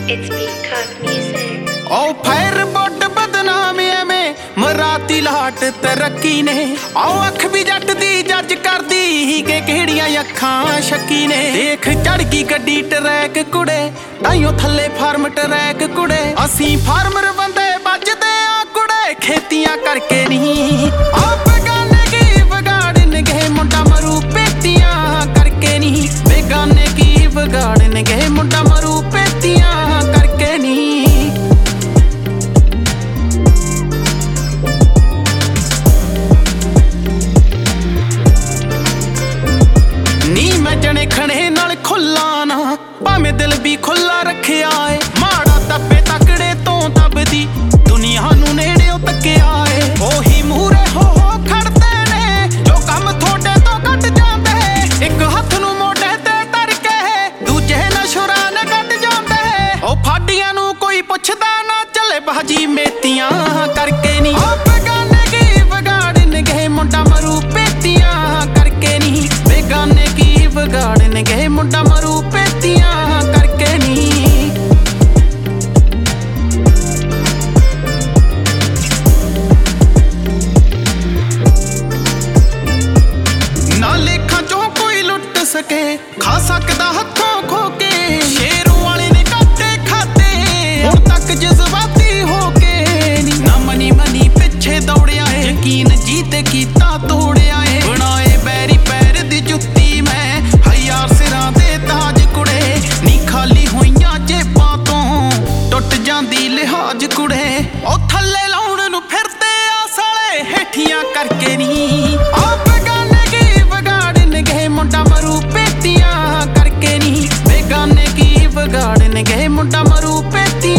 It's Peacock Music. ओ फैर बोट बदनाम एवें मराती लाट तरक्की ने आओ अख भी जट दी जज कर दी के किहड़ियां अखां शक्की ने देख चढ़ गई गड्डी ट्रैक कुड़े ताइयों थल्ले फार्म ट्रैक कुड़े असीं फार्मर बंदे बजदे आ कुड़े खेतियां करके नहीं आप बेगाने की बिगाड़नगे मुंडा मरू पेटियां करके नहीं बेगाने की बिगाड़नगे मुंडा मरू पेटियां करके नहीं जने खने नाल खुला ना भावें दिल भी खुला रखिया है माड़ा तब्बे तकड़े तो दबदी दुनिया नू नेड़े तकिया है ओही मूरे हो खड़ते ने जो कम थोड़े तो कट जाते एक हथ नू मोढे ते धर के दूजे नशुरा ने कट जाते ओ फाडियां नू कोई पुछदा ना चले बाजी मेतियां करके नहीं ओ बेगाने की बिगाड़नगे मुंडा मरू पेटियां करके नहीं बेगाने की बिगाड़नगे मुंडा मरू पेटियां करके नहीं ना लेखा चो कोई लुट सके खा सकदा हथों खो के शेरों वाले ने काटे खाते हुण तक जज्बाती हो के नी ना मनी मनी पिछे दौड़िया है यकीन जीते कीता तोड़िया है बनाए बैरी पैर दी जुत्ती मैं हज़ार सिरां दे ताज कुड़े नी खाली होइयां जेबां तो टुट जांदी लिहाज कुड़े ओ थल्ले लाउण नू फिरदे आ साले हेठियां करके नी आ बेगाने की बिगाड़नगे मुंडा मरू पेटियां करके नी बेगाने की बिगाड़नगे मुंडा मरू पेटियां